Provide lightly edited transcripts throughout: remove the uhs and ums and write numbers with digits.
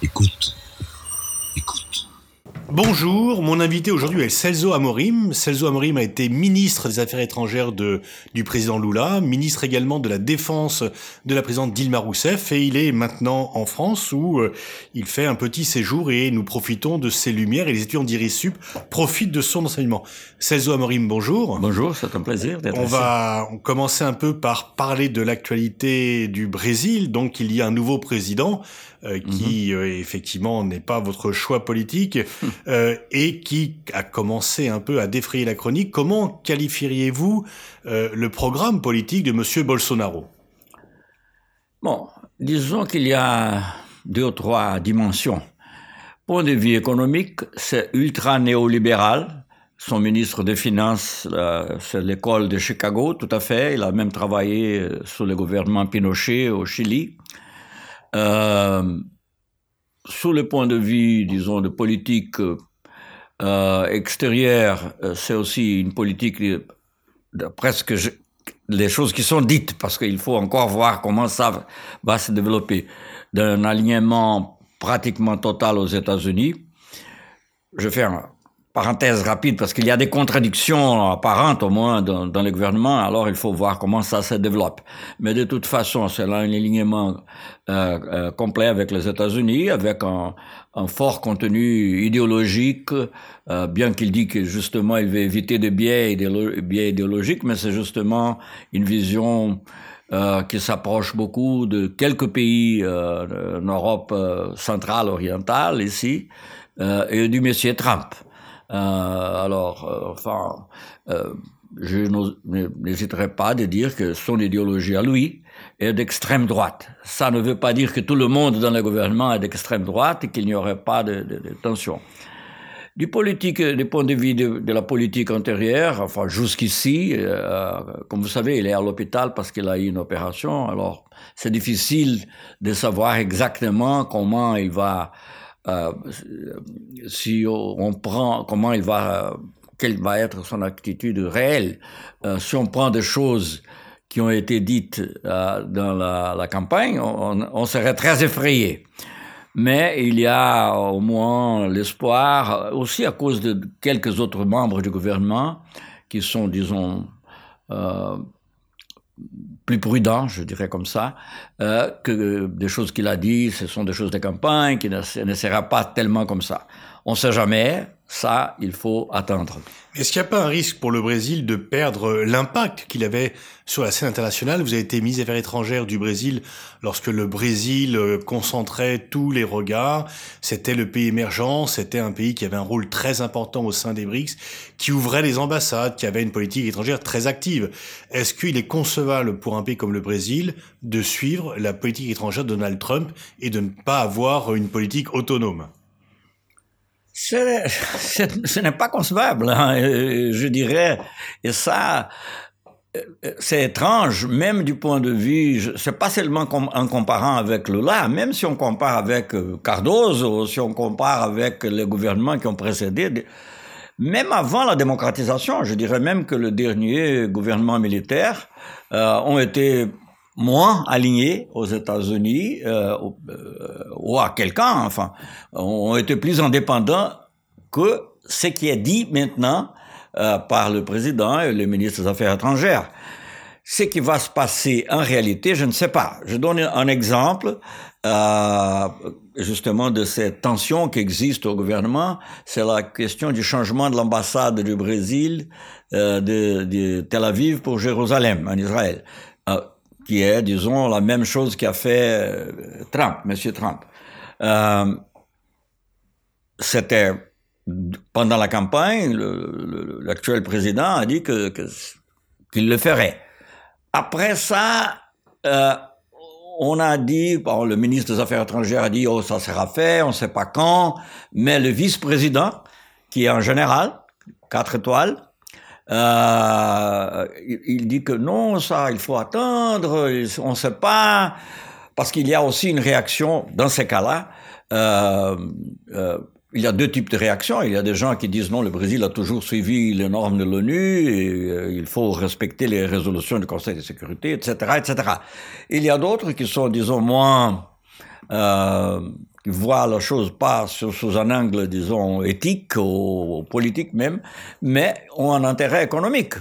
Écoute, écoute. Bonjour, mon invité aujourd'hui est Celso Amorim. Celso Amorim a été ministre des Affaires étrangères du président Lula, ministre également de la Défense de la présidente Dilma Rousseff, et il est maintenant en France où il fait un petit séjour et nous profitons de ses lumières et les étudiants d'IRISUP profitent de son enseignement. Celso Amorim, bonjour. Bonjour, c'est un plaisir d'être On ici. va commencer un peu par parler de l'actualité du Brésil. Donc il y a un nouveau président qui effectivement n'est pas votre choix politique et qui a commencé un peu à défrayer la chronique. Comment qualifieriez-vous le programme politique de Monsieur Bolsonaro? Bon, disons qu'il y a 2 ou 3 dimensions. Point de vue économique, c'est ultra néolibéral. Son ministre des Finances, c'est l'école de Chicago, tout à fait. Il a même travaillé sous le gouvernement Pinochet au Chili. Sous le point de vue, disons, de politique extérieure, c'est aussi une politique de presque les choses qui sont dites, parce qu'il faut encore voir comment ça va se développer, d'un alignement pratiquement total aux États-Unis. Je fais une parenthèse rapide parce qu'il y a des contradictions apparentes au moins dans le gouvernement, alors il faut voir comment ça se développe. Mais de toute façon, c'est là un alignement complet avec les États-Unis, avec un fort contenu idéologique, bien qu'il dit que justement il veut éviter des biais idéologiques, mais c'est justement une vision qui s'approche beaucoup de quelques pays en Europe centrale, orientale ici, et du monsieur Trump. Je n'hésiterai pas de dire que son idéologie à lui est d'extrême droite. Ça ne veut pas dire que tout le monde dans le gouvernement est d'extrême droite et qu'il n'y aurait pas de tension. Du point de vue de la politique antérieure, enfin jusqu'ici, comme vous savez, il est à l'hôpital parce qu'il a eu une opération. Alors, c'est difficile de savoir exactement comment il va. Quelle va être son attitude réelle. Si on prend des choses qui ont été dites dans la campagne, on serait très effrayé. Mais il y a au moins l'espoir, aussi à cause de quelques autres membres du gouvernement qui sont, disons, plus prudent, je dirais comme ça, que des choses qu'il a dit, ce sont des choses de campagne, qui ne sera pas tellement comme ça. On ne sait jamais, ça, il faut attendre. Est-ce qu'il n'y a pas un risque pour le Brésil de perdre l'impact qu'il avait sur la scène internationale? Vous avez été ministre des Affaires étrangères du Brésil lorsque le Brésil concentrait tous les regards. C'était le pays émergent, c'était un pays qui avait un rôle très important au sein des BRICS, qui ouvrait les ambassades, qui avait une politique étrangère très active. Est-ce qu'il est concevable pour un pays comme le Brésil de suivre la politique étrangère de Donald Trump et de ne pas avoir une politique autonome? Ce n'est pas concevable, hein, je dirais. Et ça, c'est étrange, même du point de vue, c'est pas seulement en comparant avec Lula, même si on compare avec Cardoso, si on compare avec les gouvernements qui ont précédé, même avant la démocratisation, je dirais même que le dernier gouvernement militaire ont été moins alignés aux États-Unis ou à quelqu'un, enfin, ont été plus indépendants que ce qui est dit maintenant par le président et le ministre des Affaires étrangères. Ce qui va se passer en réalité, je ne sais pas. Je donne un exemple justement de cette tension qui existe au gouvernement. C'est la question du changement de l'ambassade du Brésil de Tel Aviv pour Jérusalem, en Israël. Qui est, disons, la même chose qu'a fait Monsieur Trump. C'était pendant la campagne, l'actuel président a dit qu'il le ferait. Après ça, on a dit, le ministre des Affaires étrangères a dit, ça sera fait, on ne sait pas quand, mais le vice-président, qui est en général, 4 étoiles, il dit que non, ça, il faut attendre, on ne sait pas, parce qu'il y a aussi une réaction, dans ces cas-là, il y a 2 types de réactions. Il y a des gens qui disent non, le Brésil a toujours suivi les normes de l'ONU, et il faut respecter les résolutions du Conseil de sécurité, etc., etc. Il y a d'autres qui sont, disons, moins qui voient la chose pas sous un angle, disons, éthique ou politique même, mais ont un intérêt économique.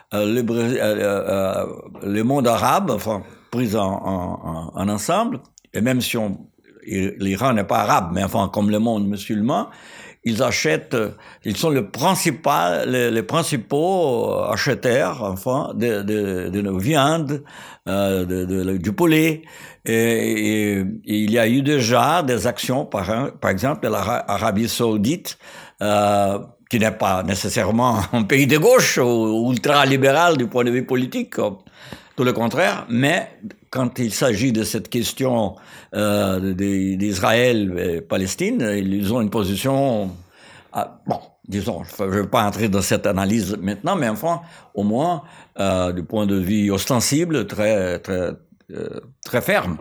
Le monde arabe, enfin, pris en ensemble, et même si l'Iran n'est pas arabe, mais enfin, comme le monde musulman, ils sont les principaux acheteurs, enfin, de viande, du poulet. Et il y a eu déjà des actions, par exemple, l'Arabie Saoudite, qui n'est pas nécessairement un pays de gauche ou ultra-libéral du point de vue politique, tout le contraire, mais quand il s'agit de cette question d'Israël et Palestine, ils ont une position, bon, disons, je ne vais pas entrer dans cette analyse maintenant, mais enfin, au moins, du point de vue ostensible, très ferme.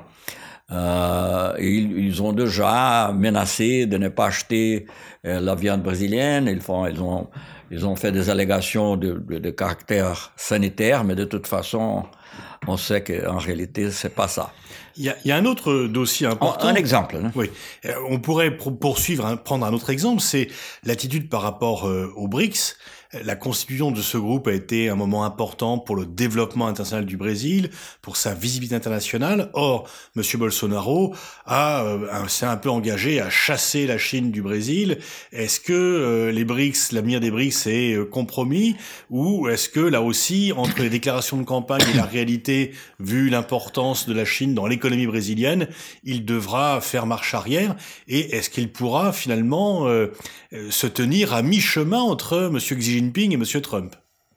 Ils ont déjà menacé de ne pas acheter la viande brésilienne. Ils ont fait des allégations de caractère sanitaire, mais de toute façon, on sait qu'en réalité, c'est pas ça. Il y a un autre dossier important. Un exemple. Hein. Oui. On pourrait poursuivre, prendre un autre exemple, c'est l'attitude par rapport aux BRICS. La constitution de ce groupe a été un moment important pour le développement international du Brésil, pour sa visibilité internationale. Or, M. Bolsonaro s'est un peu engagé à chasser la Chine du Brésil. Est-ce que les BRICS, l'avenir des BRICS est compromis, ou est-ce que là aussi, entre les déclarations de campagne et la réalité, vu l'importance de la Chine dans l'économie brésilienne, il devra faire marche arrière? Et est-ce qu'il pourra finalement se tenir à mi-chemin entre M. Xi Jinping et M. Trump?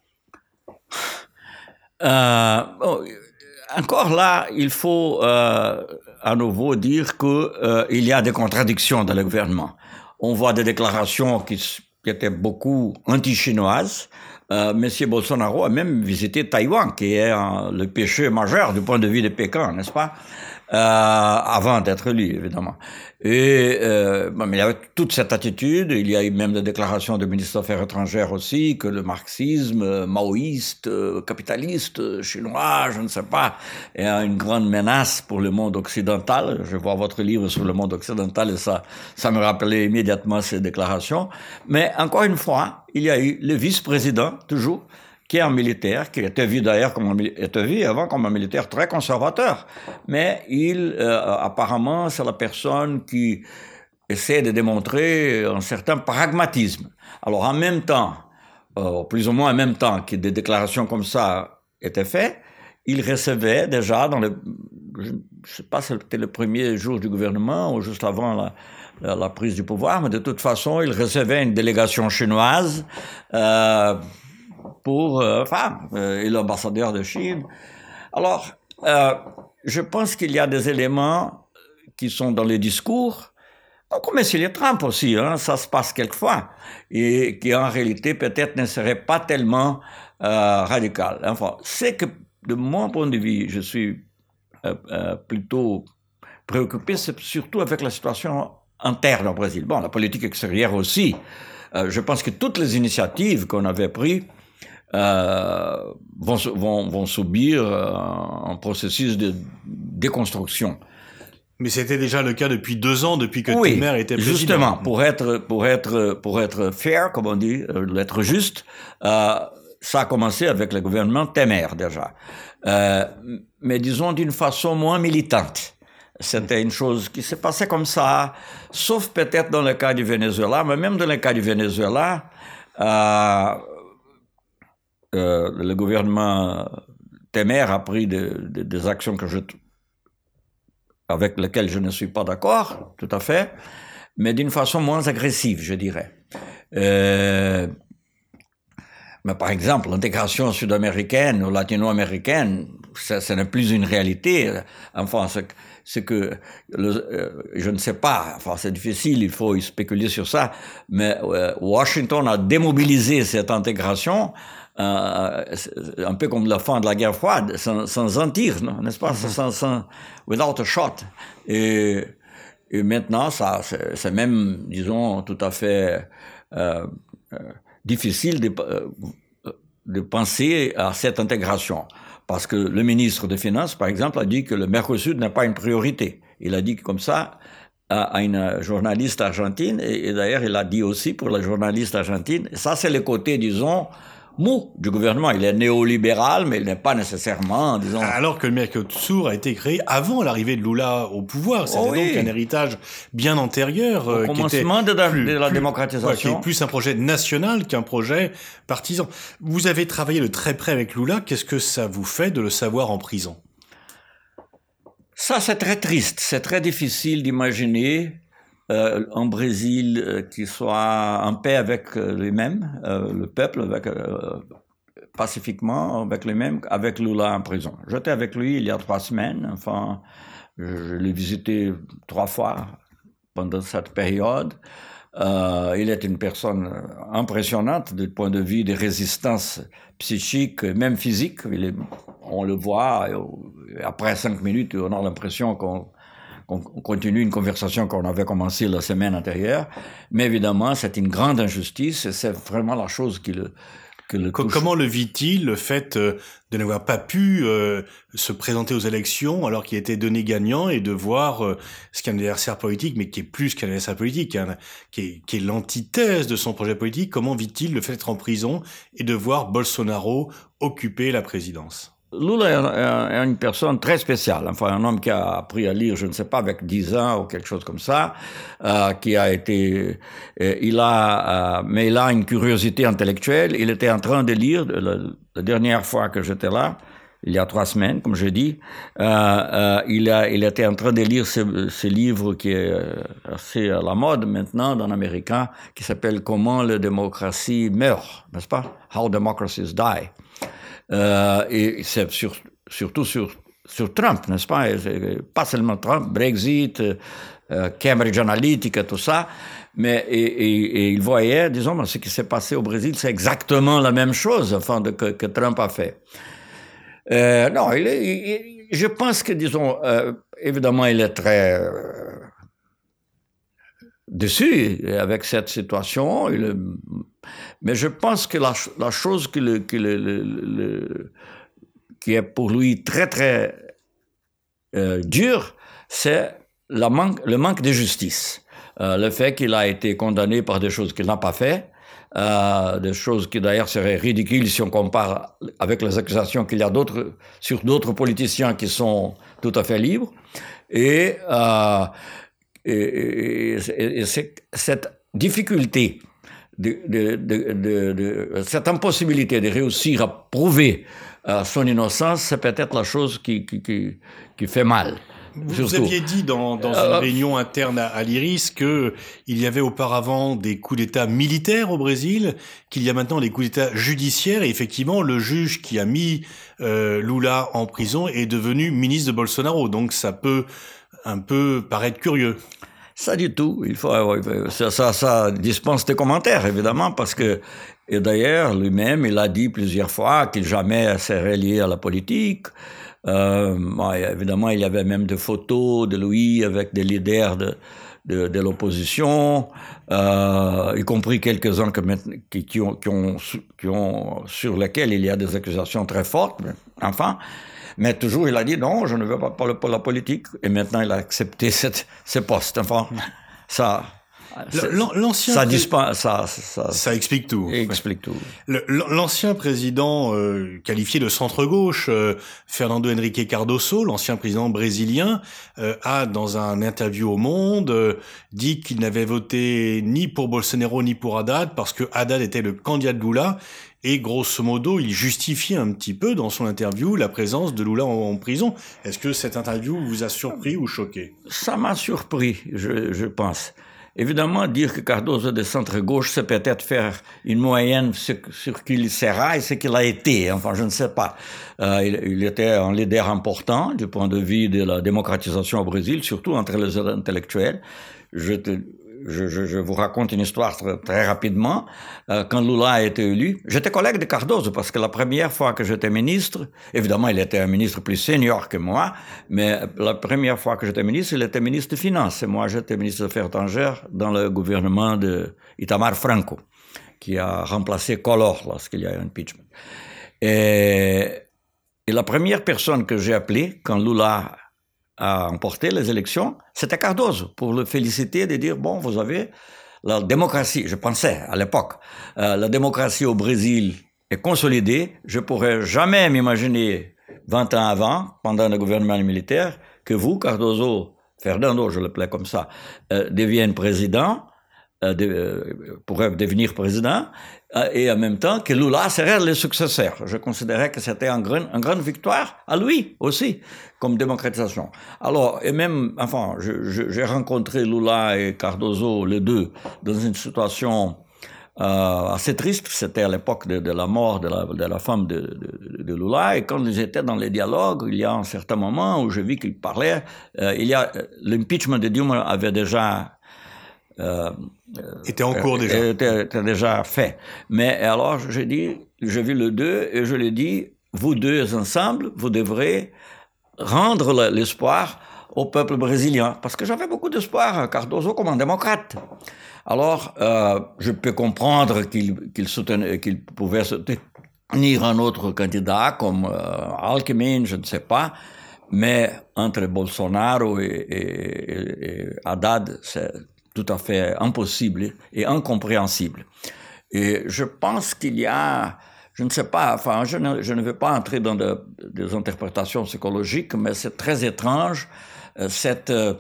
Encore là, il faut à nouveau dire que il y a des contradictions dans le gouvernement. On voit des déclarations qui étaient beaucoup anti-chinoises. Monsieur Bolsonaro a même visité Taïwan, qui est le péché majeur du point de vue de Pékin, n'est-ce pas? Avant d'être élu, évidemment. Et mais il y avait toute cette attitude. Il y a eu même des déclarations du ministre des Affaires étrangères aussi que le marxisme maoïste, capitaliste, chinois, je ne sais pas, est une grande menace pour le monde occidental. Je vois votre livre sur le monde occidental et ça me rappelait immédiatement ces déclarations. Mais encore une fois, il y a eu le vice-président, toujours, qui est un militaire, qui était vu d'ailleurs avant comme un militaire très conservateur. Mais apparemment, c'est la personne qui essaie de démontrer un certain pragmatisme. Alors, en même temps, plus ou moins en même temps que des déclarations comme ça étaient faites, il recevait déjà je ne sais pas si c'était le premier jour du gouvernement ou juste avant la prise du pouvoir, mais de toute façon, il recevait une délégation chinoise, et l'ambassadeur de Chine. Alors, je pense qu'il y a des éléments qui sont dans les discours, comme M. Trump aussi, hein, ça se passe quelquefois, et qui en réalité peut-être ne seraient pas tellement radical. Enfin, c'est que de mon point de vue, je suis plutôt préoccupé, c'est surtout avec la situation interne au Brésil. Bon, la politique extérieure aussi. Je pense que toutes les initiatives qu'on avait prises vont subir un processus de déconstruction. Mais c'était déjà le cas depuis 2 ans, depuis que Temer était président. Justement, pour être fair, comme on dit, être juste, ça a commencé avec le gouvernement Temer déjà. Mais disons d'une façon moins militante. C'était une chose qui s'est passée comme ça, sauf peut-être dans le cas du Venezuela, mais même dans le cas du Venezuela, le gouvernement Temer a pris des actions avec lesquelles je ne suis pas d'accord, tout à fait, mais d'une façon moins agressive, je dirais. Mais par exemple, l'intégration sud-américaine ou latino-américaine, ce n'est plus une réalité. Enfin, c'est que je ne sais pas, enfin c'est difficile, il faut y spéculer sur ça, mais Washington a démobilisé cette intégration un peu comme la fin de la guerre froide, sans un tir, n'est-ce pas, without a shot. Et maintenant, c'est même, disons, tout à fait difficile de penser à cette intégration. Parce que le ministre des Finances, par exemple, a dit que le Mercosur n'est pas une priorité. Il a dit comme ça à une journaliste argentine, et d'ailleurs il a dit aussi pour la journaliste argentine, ça c'est le côté, disons, mou du gouvernement. Il est néolibéral, mais il n'est pas nécessairement, disons... Alors que le Mercosur a été créé avant l'arrivée de Lula au pouvoir. C'était donc un héritage bien antérieur. Au commencement de la démocratisation. Qui est plus un projet national qu'un projet partisan. Vous avez travaillé de très près avec Lula. Qu'est-ce que ça vous fait de le savoir en prison? Ça, c'est très triste. C'est très difficile d'imaginer un Brésil qui soit en paix avec lui-même, le peuple, pacifiquement avec lui-même, avec Lula en prison. J'étais avec lui il y a 3 semaines. Enfin, je l'ai visité 3 fois pendant cette période. Il est une personne impressionnante du point de vue des résistances psychiques, même physiques. On le voit, et après 5 minutes, on a l'impression qu'on continue une conversation qu'on avait commencée la semaine antérieure. Mais évidemment, c'est une grande injustice et c'est vraiment la chose qui le touche. Comment le vit-il, le fait de n'avoir pas pu se présenter aux élections alors qu'il était donné gagnant et de voir ce qu'un adversaire politique, mais qui est plus qu'un adversaire politique, qui est l'antithèse de son projet politique? Comment vit-il le fait d'être en prison et de voir Bolsonaro occuper la présidence? Lula est une personne très spéciale, enfin un homme qui a appris à lire, je ne sais pas, avec 10 ans ou quelque chose comme ça, qui a été, mais il a une curiosité intellectuelle. Il était en train de lire la dernière fois que j'étais là, il y a 3 semaines, comme je dis, il était en train de lire ce livre qui est assez à la mode maintenant dans l'américain, qui s'appelle Comment la démocratie meurt, n'est-ce pas? How Democracies Die. Et c'est surtout sur Trump, n'est-ce pas? Et pas seulement Trump, Brexit, Cambridge Analytica, tout ça, mais et il voyait, disons, ce qui s'est passé au Brésil, c'est exactement la même chose, enfin, que Trump a fait. Non, je pense que, disons, évidemment, il est très déçu avec cette situation, mais je pense que la chose qui est pour lui très très dure, c'est le manque de justice. Le fait qu'il a été condamné par des choses qu'il n'a pas fait, des choses qui d'ailleurs seraient ridicules si on compare avec les accusations qu'il y a sur d'autres politiciens qui sont tout à fait libres, et c'est cette difficulté, cette impossibilité de réussir à prouver son innocence, c'est peut-être la chose qui fait mal. Vous aviez dit dans une réunion interne à l'IRIS qu'il y avait auparavant des coups d'État militaires au Brésil, qu'il y a maintenant des coups d'État judiciaires, et effectivement, le juge qui a mis Lula en prison est devenu ministre de Bolsonaro. Donc ça peut un peu paraître curieux. Ça du tout. Ça dispense des commentaires, évidemment, parce que, et d'ailleurs, lui-même, il a dit plusieurs fois qu'il jamais serait lié à la politique. Évidemment, il y avait même des photos de lui avec des leaders de l'opposition, y compris quelques-uns sur lesquels il y a des accusations très fortes, mais toujours il a dit non, je ne veux pas parler pour la politique, et maintenant il a accepté ce poste. Enfin, ça explique tout. Explique tout. L'ancien président qualifié de centre-gauche, Fernando Henrique Cardoso, l'ancien président brésilien, a dans un interview au Monde dit qu'il n'avait voté ni pour Bolsonaro ni pour Haddad parce que Haddad était le candidat de Lula. Et grosso modo, il justifiait un petit peu dans son interview la présence de Lula en prison. Est-ce que cette interview vous a surpris ou choqué? Ça m'a surpris, je pense. Évidemment, dire que Cardoso est de centre-gauche, c'est peut-être faire une moyenne sur qui il sera et ce qu'il a été. Enfin, je ne sais pas. Il était un leader important du point de vue de la démocratisation au Brésil, surtout entre les intellectuels. Je vous raconte une histoire très rapidement. Quand Lula a été élu, j'étais collègue de Cardoso parce que la première fois que j'étais ministre, évidemment il était un ministre plus senior que moi, mais la première fois que j'étais ministre, il était ministre des Finances. Et moi j'étais ministre des Affaires étrangères dans le gouvernement de Itamar Franco, qui a remplacé Collor lorsqu'il y a eu un impeachment. Et la première personne que j'ai appelée quand Lula a emporté les élections, c'était Cardoso, pour le féliciter, de dire, bon, vous avez la démocratie, je pensais à l'époque, la démocratie au Brésil est consolidée, je pourrais jamais m'imaginer 20 ans avant, pendant le gouvernement militaire, que vous, Cardoso, Fernando, je l'appelais comme ça, devienne président, pourrait devenir président, et en même temps que Lula serait le successeur. Je considérais que c'était une grande victoire à lui aussi, comme démocratisation. Alors, et même, enfin, j'ai rencontré Lula et Cardoso, les deux, dans une situation assez triste. C'était à l'époque de la mort de la femme de Lula, et quand ils étaient dans les dialogues, il y a un certain moment où je vis qu'ils parlaient, l'impeachment de Dilma avait déjà était en cours déjà. Était déjà fait. Mais alors, j'ai vu les deux et je lui ai dit, vous deux ensemble, vous devrez rendre l'espoir au peuple brésilien. Parce que j'avais beaucoup d'espoir, Cardoso comme un démocrate. Alors, je peux comprendre qu'il pouvait soutenir un autre candidat comme Alckmin, je ne sais pas. Mais entre Bolsonaro et Haddad, c'est tout à fait impossible et incompréhensible. Et je pense qu'il y a, je ne sais pas, enfin, je ne vais pas entrer dans des interprétations psychologiques, mais c'est très étrange, ces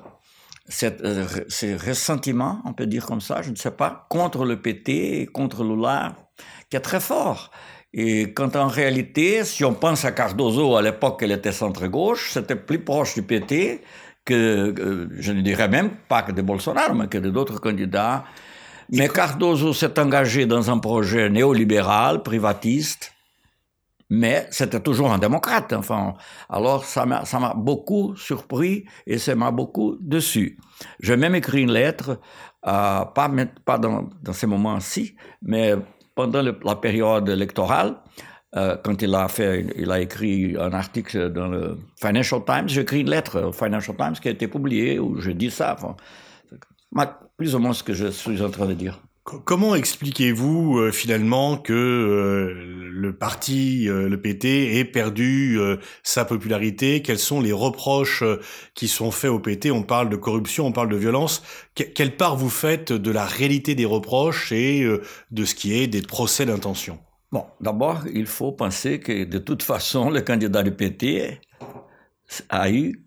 ressentiments, on peut dire comme ça, je ne sais pas, contre le PT et contre Lula, qui est très fort. Et quand en réalité, si on pense à Cardoso, à l'époque, elle était centre-gauche, c'était plus proche du PT que, je ne dirais même pas que de Bolsonaro, mais que d'autres candidats. Mais Cardoso s'est engagé dans un projet néolibéral, privatiste, mais c'était toujours un démocrate. Enfin, alors ça m'a beaucoup surpris et ça m'a beaucoup déçu. J'ai même écrit une lettre, pas dans ces moments-ci, mais pendant la période électorale, quand il a écrit un article dans le Financial Times, j'ai écrit une lettre au Financial Times qui a été publiée où je dis ça, enfin, plus ou moins ce que je suis en train de dire. Comment expliquez-vous finalement que le parti, le PT, ait perdu sa popularité? Quels sont les reproches qui sont faits au PT? On parle de corruption, on parle de violence. Quelle part vous faites de la réalité des reproches et de ce qui est des procès d'intention? Bon, d'abord, il faut penser que de toute façon, le candidat du PT a eu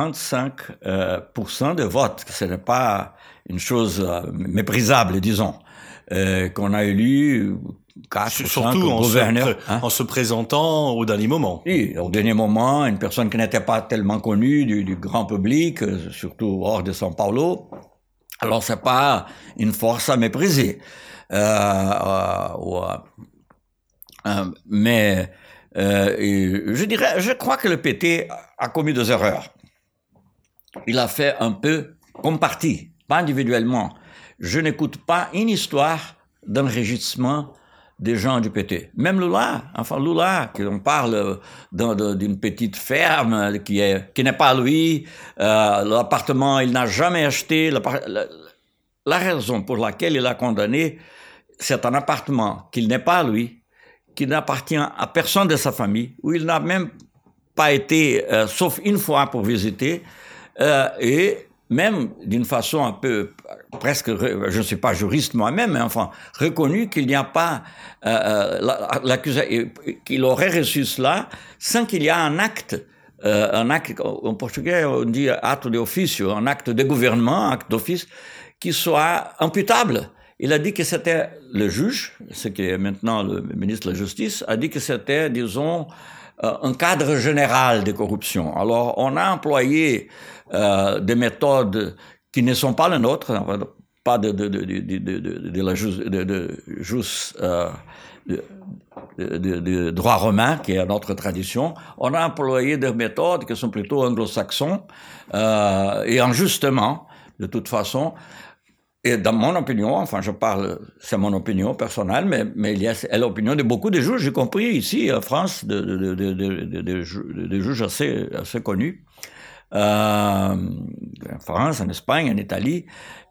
45% de votes. Ce n'est pas une chose méprisable, disons. Qu'on a élu 4 ou 5 gouverneurs. En se présentant au dernier moment. Oui, au dernier moment, une personne qui n'était pas tellement connue du grand public, surtout hors de São Paulo. Alors, c'est pas une force à mépriser. Mais je crois que le PT a commis des erreurs. Il a fait un peu comme parti, pas individuellement. Je n'écoute pas une histoire d'enrichissement des gens du PT. Même Lula, qu'on parle d'une petite ferme qui n'est pas lui, l'appartement, il n'a jamais acheté. La raison pour laquelle il a condamné, c'est un appartement qu'il n'est pas lui, qui n'appartient à personne de sa famille, où il n'a même pas été, sauf une fois pour visiter, et même d'une façon un peu presque, je ne suis pas juriste moi-même, mais enfin, reconnu qu'il n'y a pas l'accusation, qu'il aurait reçu cela sans qu'il y ait un acte, en portugais on dit acte de officio, un acte de gouvernement, acte d'office, qui soit imputable. Il a dit que c'était le juge, ce qui est maintenant le ministre de la Justice, a dit que c'était, disons, un cadre général de corruption. Alors, on a employé des méthodes qui ne sont pas les nôtres, pas de droit romain, qui est notre tradition. On a employé des méthodes qui sont plutôt anglo-saxons, et injustement, de toute façon. Et dans mon opinion, enfin je parle, c'est mon opinion personnelle, mais il y a l'opinion de beaucoup de juges, y compris ici en France, de juges assez connus, en France, en Espagne, en Italie.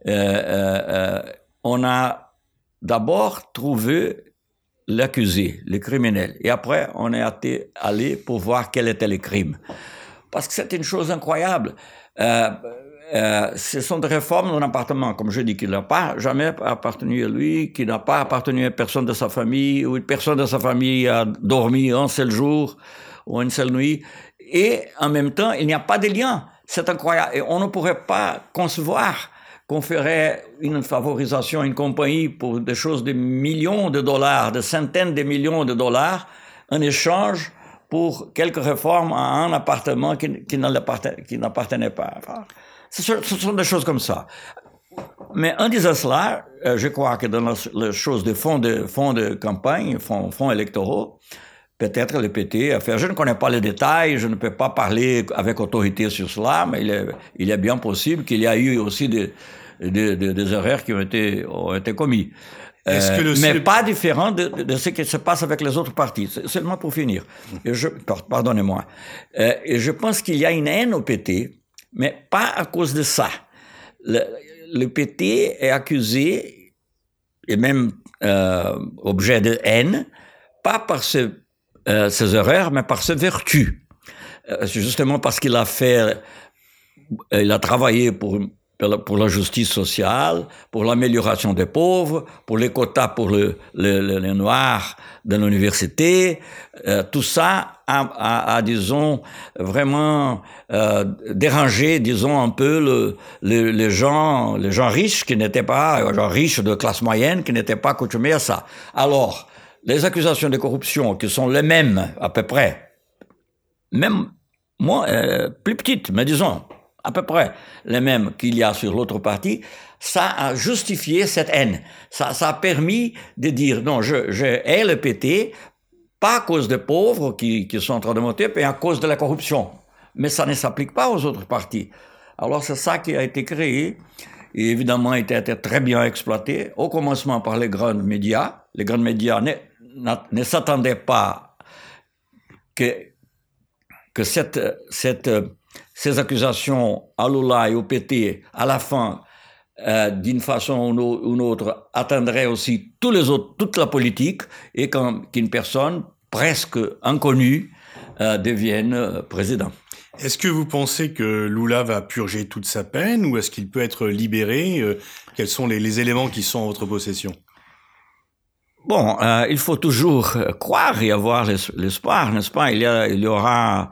On a d'abord trouvé l'accusé, le criminel, et après on est allé pour voir quel était le crime. parce que c'est une chose incroyable. Ce sont des réformes d'un appartement, comme je dis, qui n'a pas jamais appartenu à lui, qui n'a pas appartenu à personne de sa famille, ou personne de sa famille a dormi un seul jour ou une seule nuit. Et en même temps, il n'y a pas de lien. C'est incroyable. Et on ne pourrait pas concevoir qu'on ferait une favorisation à une compagnie pour des choses de millions de dollars, de centaines de millions de dollars, en échange pour quelques réformes à un appartement qui n'appartenait pas. Enfin, ce sont des choses comme ça. Mais en disant cela, je crois que dans les choses de fonds de campagne, fonds électoraux, peut-être le PT a fait. Je ne connais pas les détails, je ne peux pas parler avec autorité sur cela, mais il est bien possible qu'il y a eu aussi des erreurs qui ont été commises. Mais pas différent de ce qui se passe avec les autres partis. Seulement pour finir. Pardonnez-moi. Et je pense qu'il y a une haine au PT, mais pas à cause de ça. Le PT est accusé, et même objet de haine, pas par ses erreurs, mais par ses vertus. Justement parce qu'il a travaillé pour la justice sociale, pour l'amélioration des pauvres, pour les quotas pour les Noirs de l'université. Tout ça a disons, vraiment dérangé, disons, un peu les gens riches qui n'étaient pas, gens riches de classe moyenne, qui n'étaient pas accoutumés à ça. Alors, les accusations de corruption, qui sont les mêmes, à peu près, même moins, plus petites, mais disons, à peu près les mêmes qu'il y a sur l'autre partie, ça a justifié cette haine. Ça a permis de dire, non, je hais le PT, pas à cause des pauvres qui sont en train de monter, mais à cause de la corruption. Mais ça ne s'applique pas aux autres partis. Alors c'est ça qui a été créé, et évidemment a été très bien exploité, au commencement par les grands médias. Les grands médias ne s'attendaient pas que ces accusations à Lula et au PT, à la fin, d'une façon ou une autre, atteindraient aussi toute la politique, et qu'une personne presque inconnue devienne président. Est-ce que vous pensez que Lula va purger toute sa peine, ou est-ce qu'il peut être libéré? Quels sont les éléments qui sont en votre possession? Bon, il faut toujours croire et avoir l'espoir, n'est-ce pas? Il y aura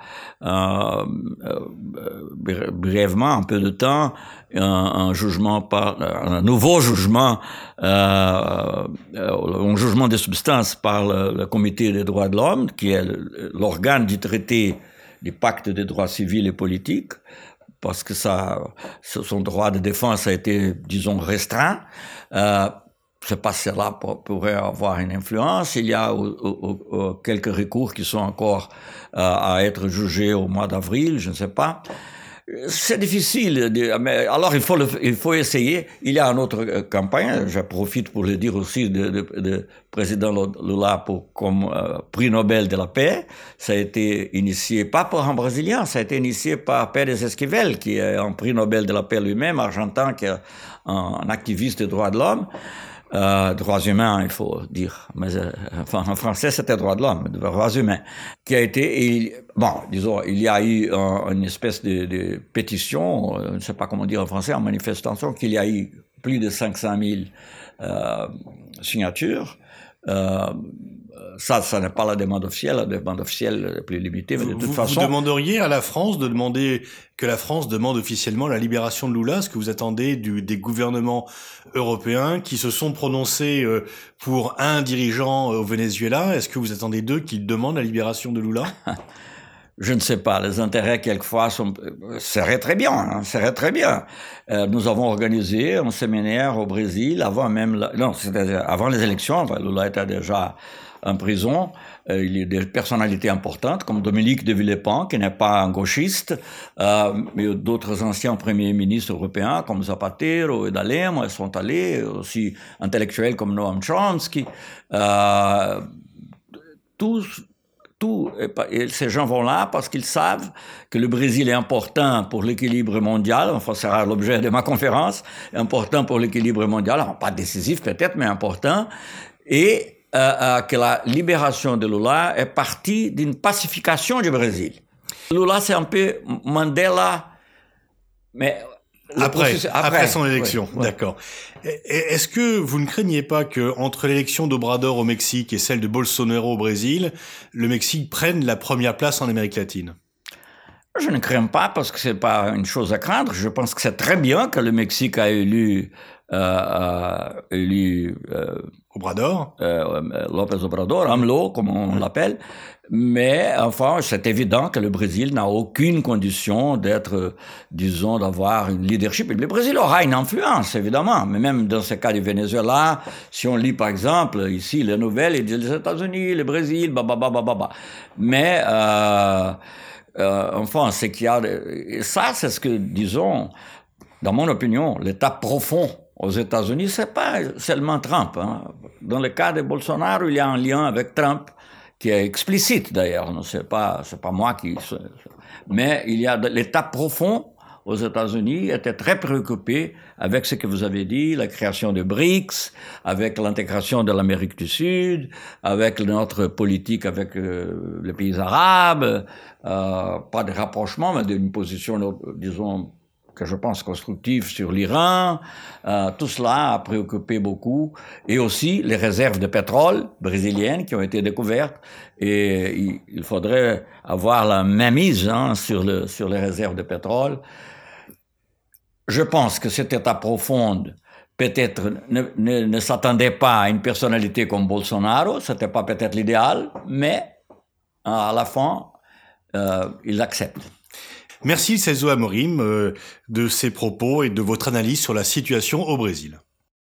brièvement, un peu de temps, un nouveau jugement, un jugement de substance par le Comité des droits de l'homme, qui est l'organe du traité du pacte des droits civils et politiques, parce que son droit de défense a été, disons, restreint. Ce passé-là pourrait avoir une influence. Il y a quelques recours qui sont encore à être jugés au mois d'avril, je ne sais pas. C'est difficile, mais alors il faut essayer. Il y a une autre campagne, je profite pour le dire aussi, de président Lula comme prix Nobel de la paix. Ça a été initié, pas par un Brésilien, ça a été initié par Pérez Esquivel, qui est un prix Nobel de la paix lui-même, argentin, qui est un activiste des droits de l'homme. Droits humains, il faut dire, mais enfin en français c'était droits de l'homme, droits humains, qui a été, disons, il y a eu une espèce de pétition, je ne sais pas comment dire en français, en manifestation, qu'il y a eu plus de 500 000 signatures. Ça n'est pas la demande officielle est plus limitée, mais de toute façon... Vous demanderiez à la France que la France demande officiellement la libération de Lula? Est-ce que vous attendez des gouvernements européens qui se sont prononcés pour un dirigeant au Venezuela? Est-ce que vous attendez d'eux qu'ils demandent la libération de Lula? Je ne sais pas. Les intérêts, quelquefois, seraient très bien. Nous avons organisé un séminaire au Brésil avant les élections. Lula était déjà en prison. Il y a des personnalités importantes comme Dominique de Villepin, qui n'est pas un gauchiste, mais d'autres anciens premiers ministres européens comme Zapatero et D'Alema sont allés, aussi intellectuels comme Noam Chomsky. Et ces gens vont là parce qu'ils savent que le Brésil est important pour l'équilibre mondial, enfin, ça sera l'objet de ma conférence, important pour l'équilibre mondial, alors, pas décisif peut-être, mais important, et que la libération de Lula est partie d'une pacification du Brésil. Lula, c'est un peu Mandela, mais après son élection, oui. D'accord. Est-ce que vous ne craignez pas que entre l'élection d'Obrador au Mexique et celle de Bolsonaro au Brésil, le Mexique prenne la première place en Amérique latine? Je ne crains pas parce que c'est pas une chose à craindre. Je pense que c'est très bien que le Mexique a élu Obrador? López Obrador, AMLO, comme on l'appelle. Mais enfin, c'est évident que le Brésil n'a aucune condition d'être, disons, d'avoir une leadership. Le Brésil aura une influence, évidemment. Mais même dans ce cas du Venezuela, si on lit par exemple ici les nouvelles, ils disent les États-Unis, le Brésil, Mais enfin, c'est qu'il y a... Et ça, c'est ce que, disons, dans mon opinion, l'état profond aux États-Unis, c'est pas seulement Trump. Hein. Dans le cas de Bolsonaro, il y a un lien avec Trump qui est explicite d'ailleurs. C'est pas moi qui... Mais il y a l'état profond aux États-Unis était très préoccupé avec ce que vous avez dit, la création de BRICS, avec l'intégration de l'Amérique du Sud, avec notre politique avec les pays arabes, pas de rapprochement, mais d'une position, disons, que je pense constructive sur l'Iran. Tout cela a préoccupé beaucoup. Et aussi les réserves de pétrole brésiliennes qui ont été découvertes. Et il faudrait avoir la mainmise sur les réserves de pétrole. Je pense que cet état profond peut-être ne s'attendait pas à une personnalité comme Bolsonaro. C'était pas peut-être l'idéal, mais à la fin, il l'accepte. Merci Celso Amorim de ces propos et de votre analyse sur la situation au Brésil.